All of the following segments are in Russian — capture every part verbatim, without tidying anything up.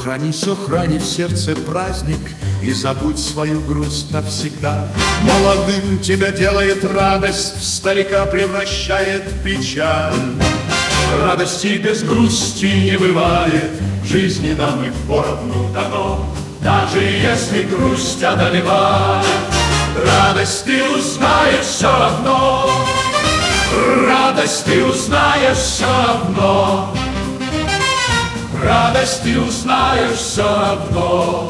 храни, сохрани в сердце праздник и забудь свою грусть навсегда. Молодым тебя делает радость, в старика превращает печаль. Радости без грусти не бывает, в жизни нам и поровну дано. Даже если грусть одолевает, радость ты узнаешь все равно. Радость ты узнаешь все равно. Радость ты узнаешь все равно.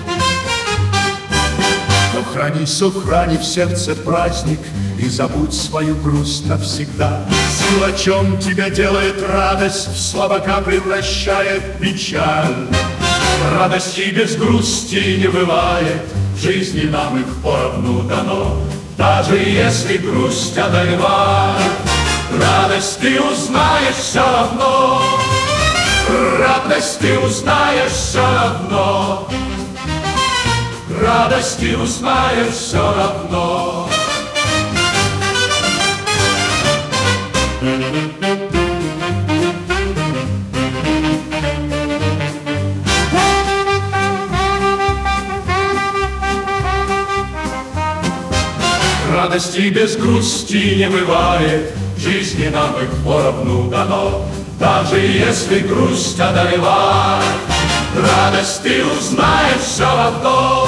Но храни, сохрани в сердце праздник и забудь свою грусть навсегда. Силачом тебя делает радость, в слабака превращает печаль. Радости без грусти не бывает, в жизни нам их поровну дано. Даже если грусть одолевает, радость ты узнаешь все равно. Радость ты узнаешь все равно. Радость ты узнаешь все равно. Радости без грусти не бывает, в жизни нам их поровну дано. Даже если грусть одолевает, радость ты узнаешь все равно.